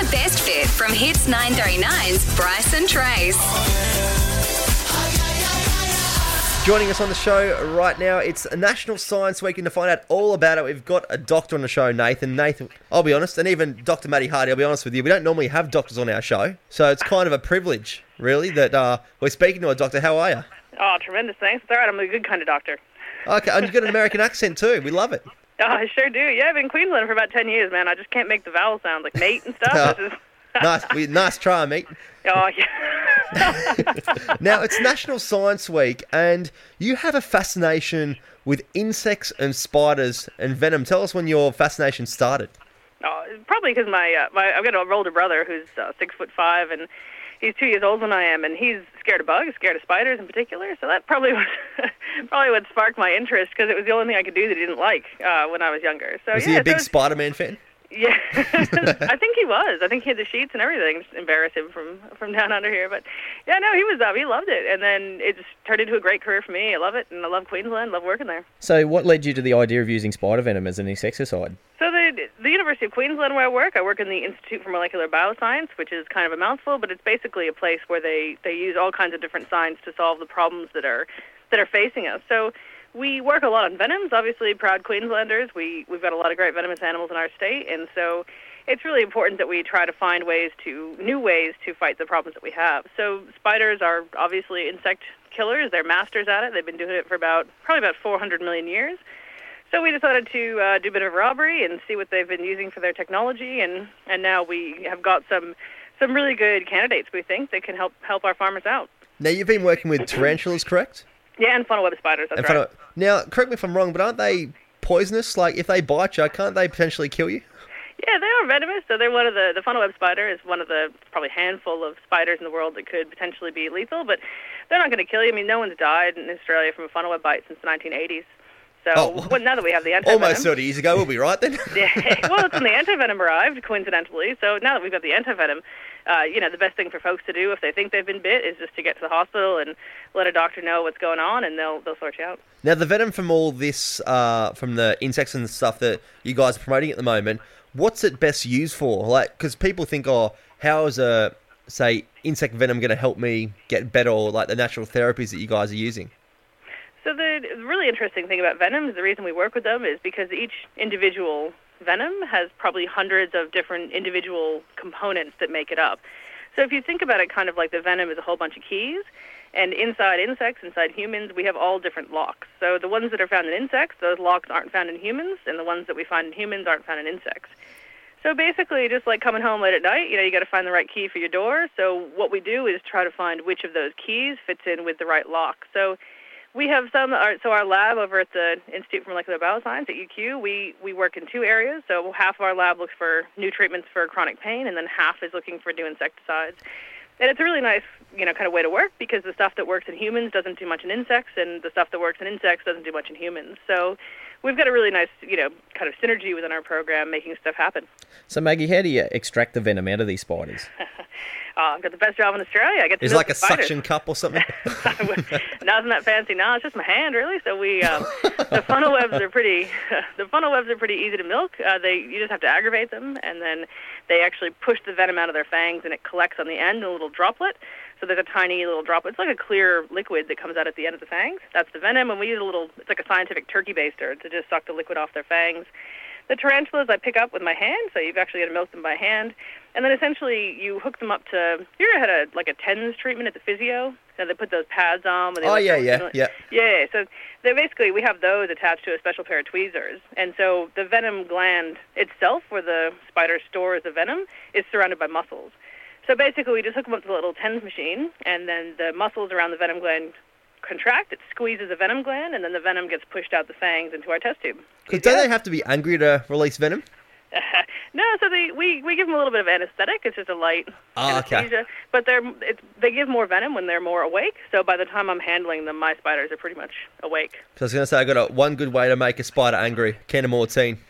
best fit from Hits 939's Bryce and Trace. Joining us on the show right now, it's National Science Week, and to find out all about it, we've got a doctor on the show, Nathan. Nathan, I'll be honest, and even Dr. Maddie Hardy, I'll be honest with you, we don't normally have doctors on our show, so it's kind of a privilege, really, that we're speaking to a doctor. How are you? Oh, tremendous, thanks. It's all right, I'm a good kind of doctor. Okay, and you've got an American accent too. We love it. Oh, I sure do. Yeah, I've been in Queensland for about 10 years, man. I just can't make the vowel sounds like mate and stuff. This is... nice try, mate. Oh, yeah. Now, it's National Science Week, and you have a fascination with insects and spiders and venom. Tell us when your fascination started. Oh, probably because I've got an older brother who's 6'5", and he's 2 years older than I am, and he's scared of bugs, scared of spiders in particular. So that probably was what sparked my interest, because it was the only thing I could do that he didn't like when I was younger. So was he a big Spider-Man fan? Yeah, I think he was. I think he had the sheets and everything. Just embarrass him from down under here. But yeah, no, he loved it. And then it just turned into a great career for me. I love it, and I love Queensland, love working there. So what led you to the idea of using spider venom as an insecticide? So the University of Queensland where I work in the Institute for Molecular Bioscience, which is kind of a mouthful, but it's basically a place where they use all kinds of different science to solve the problems that are facing us. So we work a lot on venoms, obviously, proud Queenslanders. We've got a lot of great venomous animals in our state, and so it's really important that we try to find new ways to fight the problems that we have. So spiders are obviously insect killers. They're masters at it. They've been doing it for probably about 400 million years. So we decided to do a bit of robbery and see what they've been using for their technology, and now we have got some really good candidates, we think, that can help our farmers out. Now, you've been working with tarantulas, correct? Yeah, and funnel web spiders, that's right. Now, correct me if I'm wrong, but aren't they poisonous? Like, if they bite you, can't they potentially kill you? Yeah, they are venomous. So they're one of the funnel web spider is one of the probably handful of spiders in the world that could potentially be lethal, but they're not going to kill you. I mean, no one's died in Australia from a funnel web bite since the 1980s. So now that we have the antivenom... Almost 30 years ago, we'll be right then. Yeah, well, it's when the antivenom arrived, coincidentally. So now that we've got the antivenom, the best thing for folks to do if they think they've been bit is just to get to the hospital and let a doctor know what's going on, and they'll sort you out. Now, the venom from all this, from the insects and stuff that you guys are promoting at the moment, what's it best used for? Like, because people think, how is insect venom going to help me get better, or like the natural therapies that you guys are using? So the really interesting thing about venoms, the reason we work with them, is because each individual venom has probably hundreds of different individual components that make it up. So if you think about it kind of like the venom is a whole bunch of keys, and inside insects, inside humans, we have all different locks. So the ones that are found in insects, those locks aren't found in humans, and the ones that we find in humans aren't found in insects. So basically, just like coming home late at night, you got to find the right key for your door. So what we do is try to find which of those keys fits in with the right lock. So we have our lab over at the Institute for Molecular Bioscience at UQ, we work in two areas. So half of our lab looks for new treatments for chronic pain, and then half is looking for new insecticides. And it's a really nice, kind of way to work, because the stuff that works in humans doesn't do much in insects, and the stuff that works in insects doesn't do much in humans. So we've got a really nice, kind of synergy within our program, making stuff happen. So Maggie, how do you extract the venom out of these spiders? I've got the best job in Australia. I get to It's like a suction cup or something? Nothing that fancy. No, it's just my hand, really. So the funnel webs are pretty easy to milk. You just have to aggravate them, and then they actually push the venom out of their fangs, and it collects on the end in a little droplet. So there's a tiny little droplet. It's like a clear liquid that comes out at the end of the fangs. That's the venom, and we use it's like a scientific turkey baster to just suck the liquid off their fangs. The tarantulas I pick up with my hand, so you've actually got to milk them by hand. And then essentially you hook them up to... You ever had a TENS treatment at the physio? So they put those pads on. Yeah. So we have those attached to a special pair of tweezers. And so the venom gland itself, where the spider stores the venom, is surrounded by muscles. So basically we just hook them up to the little TENS machine, and then the muscles around the venom gland contract, it squeezes the venom gland, and then the venom gets pushed out the fangs into our test tube. Because don't they have to be angry to release venom? No, so we give them a little bit of anesthetic. It's just a light anesthesia. Okay. But they give more venom when they're more awake. So by the time I'm handling them, my spiders are pretty much awake. So I was going to say, I got one good way to make a spider angry: can of Mortine.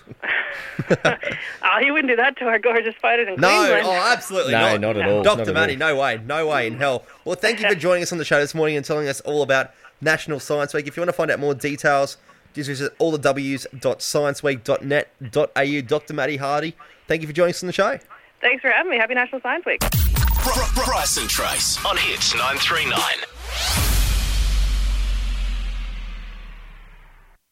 You wouldn't do that to our gorgeous spiders in Queensland. No, absolutely not. No, not at all. Dr. Maddie, no way in hell. Well, thank you for joining us on the show this morning and telling us all about National Science Week. If you want to find out more details, just visit allthews.scienceweek.net.au. Dr. Maddie Hardy, thank you for joining us on the show. Thanks for having me. Happy National Science Week. Bryce and Trace on Hits 939.